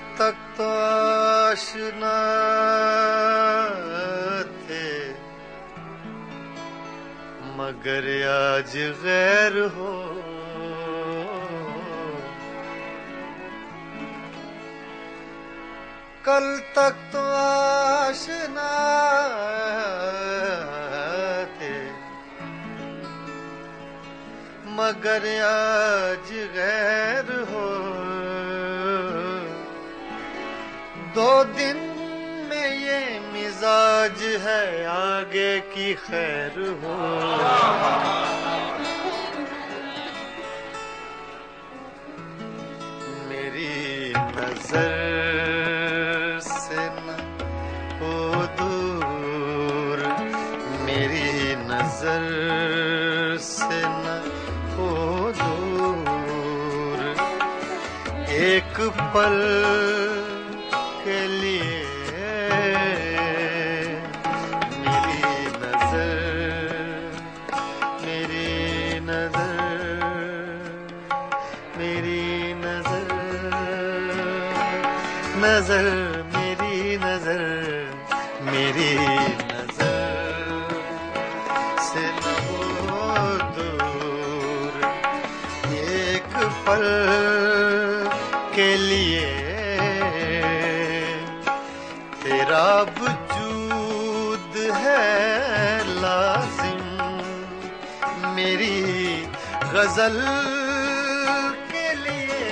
तक तो आशना थे, मगर आज गैर हो। कल तक तो आशना थे, मगर आज गैर हो। 2 दिन में ये मिजाज है, आगे की खैर हो। मेरी नजर से न हो दूर, मेरी नजर से न हो दूर, एक पल के लिए मेरी नजर, मेरी नजर, मेरी नजर, नजर, मेरी नजर, मेरी नजर से न हो दूर, एक पल के लिए तेरा वजूद है लाजिम। मेरी गजल के लिए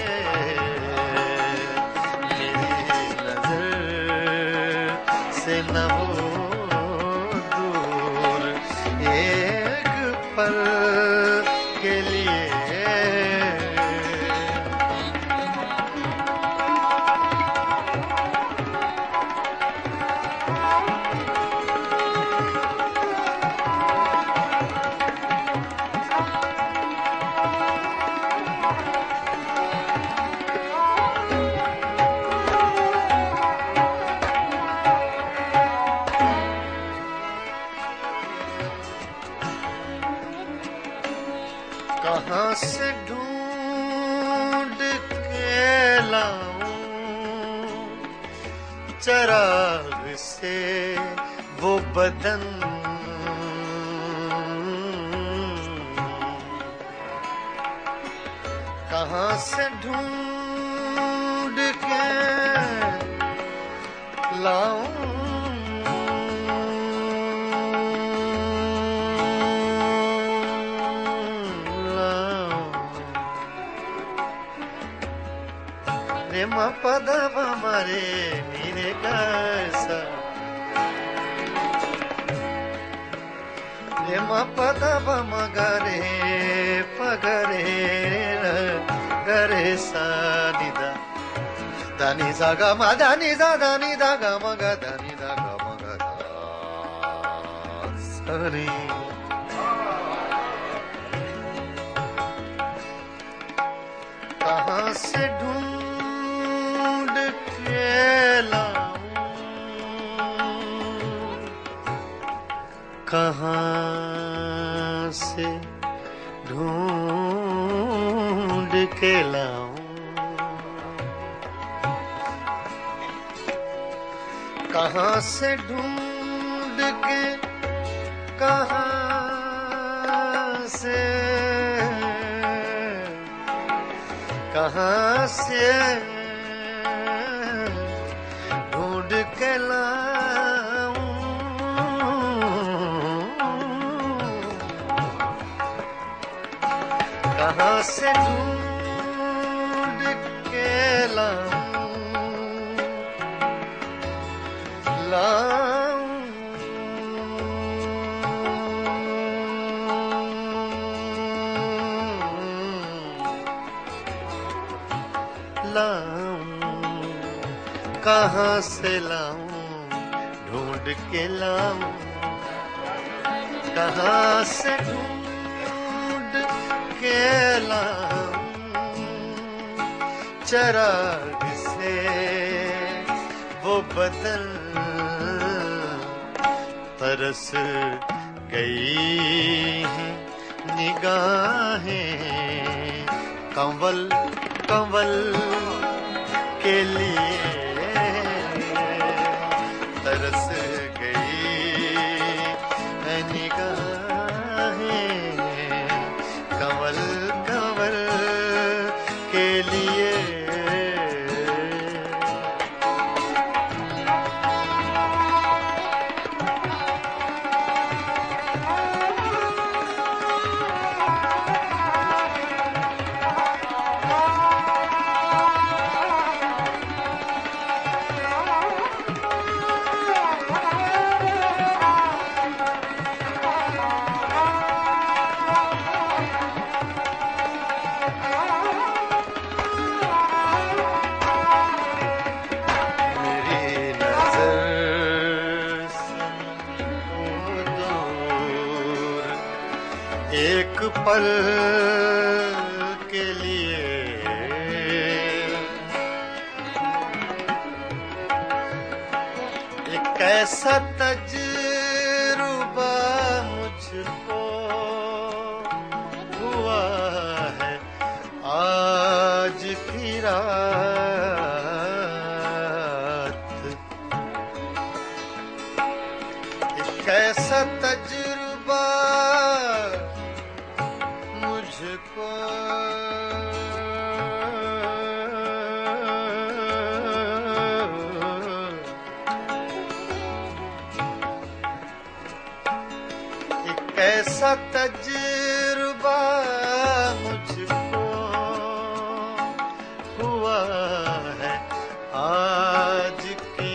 मेरी नजर से न हो दूर, एक पल के लिए कहाँ से ढूंढ के लाऊं चराग से वो बदन, कहाँ से ढूंढ के लाऊं रे मा पदा मारे नीरे कैसा, रे मा पदा मगरे पगरे गरे सा निदा दानी सा गा मा दानी सा दानी दा गा मा गा दानी दा गा मा गा दा सरी। कहाँ से ढूंढ के लाऊं, कहाँ से ढूंढ के लाऊं, कहाँ से ढूंढ के, कहाँ से, कहाँ से ढूंढ के लाऊं, कहाँ से ढूंढ के लाऊं, लाऊं कहाँ से लाऊं, ढूंढ के लाऊं, कहाँ से ढूंढ के लाऊं, चराग से वो बदन तरस गई हैं निगाहें, कंवल कंवल के लिए तरस गई है निगाहें कंवल कंवल के लिए। एक पल के लिए एक ऐसा तजुर्बा मुझको हुआ है आज की रात। एक ऐसा तजुर्बा मुझको एक ऐसा तजुर्बा मुझको हुआ है आज की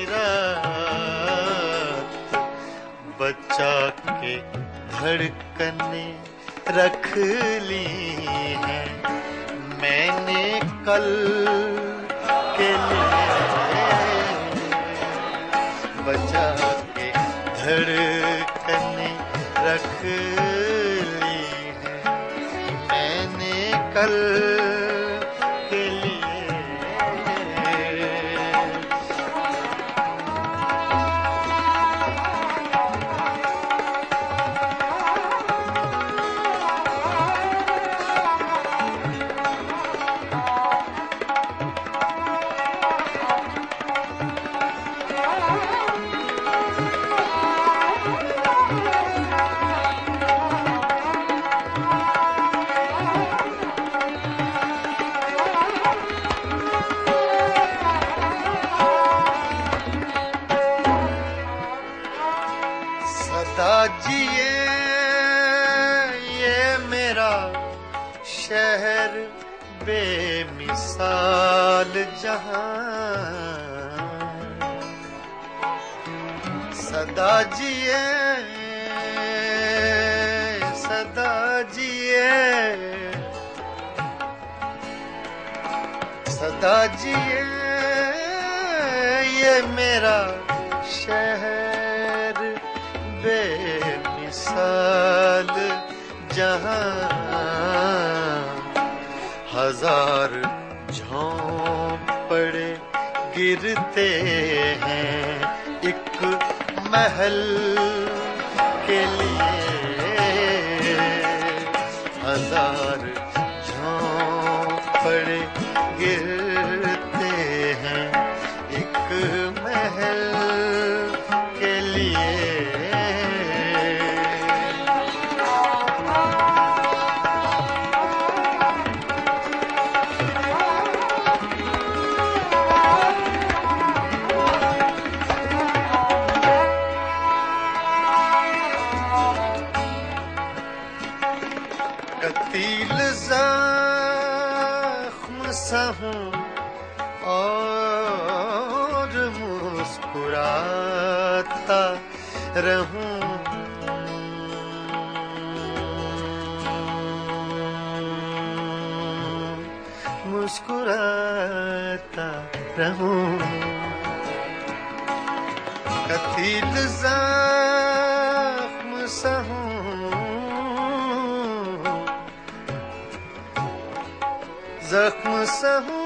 रात। बचा के धड़कने रख ली है मैंने कल के लिए। बचा के धड़कने रख ली है मैंने कल के लिए। सदा जिए ये मेरा शहर बेमिसाल जहां। सदा जिए सदा जिए सदा जिए ये मेरा शहर बेमिसाल जहां। हजार झोंपड़े गिरते हैं एक महल के लिए। हजार झोंपड़े गिरते हैं एक महल के लिए। कतील ज़ख्म सा हूँ और मुस्कुराता रहूं। मुस्कुराता रहूं। कतील ज़ख्म सा हूँ ज़ख्म सा हूँ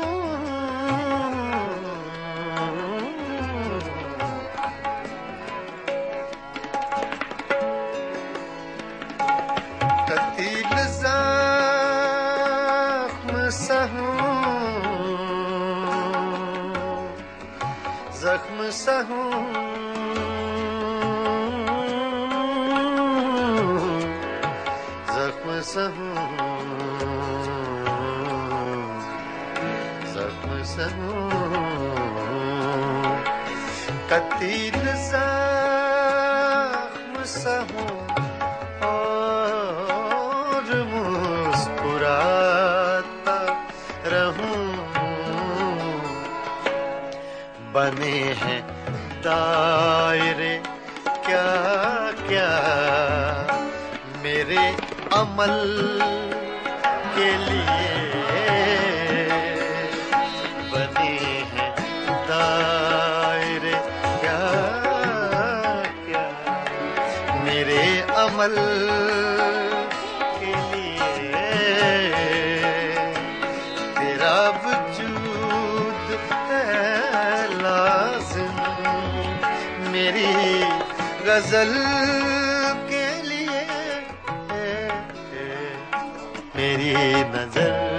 कतील ज़ख्म सा हूँ जख्म सहूं जख्म सहूं जख्म सहूं कतील जख्म सहूं और मुस्कुराता रहूं बने हैं दायरे क्या क्या मेरे अमल के लिए बने हैं दायरे क्या क्या मेरे अमल के लिए तेरा वजूद है लाज़िम मेरी गजल के लिए मेरी नजर